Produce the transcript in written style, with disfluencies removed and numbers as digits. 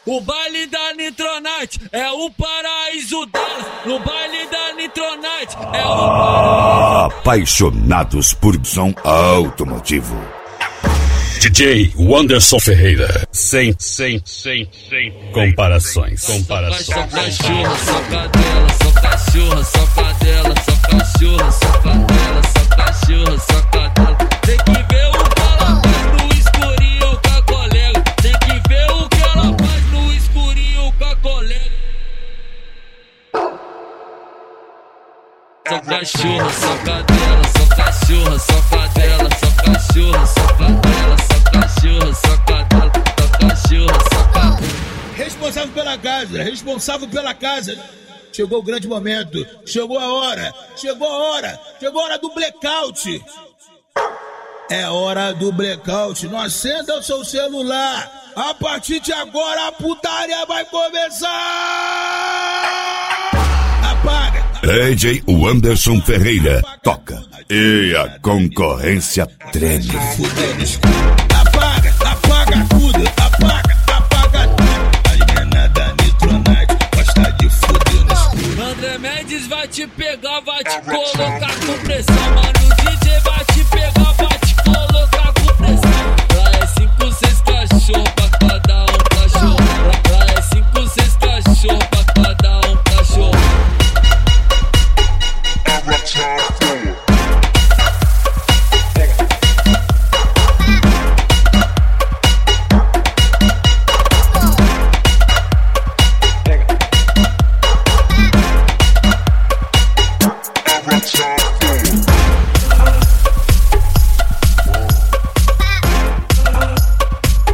O baile da Nitronite é o paraíso dela. No baile da Nitronite é o paraíso. Apaixonados por som automotivo. DJ Wanderson Ferreira. Sem comparações. Só cachorra, só cadela, só cachorra, só cadela, só cachorra, só cadela, só cachorra, só cadela. Tem que ver o que ela faz no escurinho com a colega. Tem que ver o que ela faz no escurinho com a colega. Só cachorra, só cadela, só cachorra, só cadela, só cachorra, só cadela, só cachorra, só cadela, só cachorra, só cadela. Responsável pela casa. Chegou o grande momento, chegou a hora do blackout. É hora do blackout, não acenda o seu celular. A partir de agora a putaria vai começar. Apaga. DJ Wanderson Ferreira toca e a concorrência treme. Apaga tudo.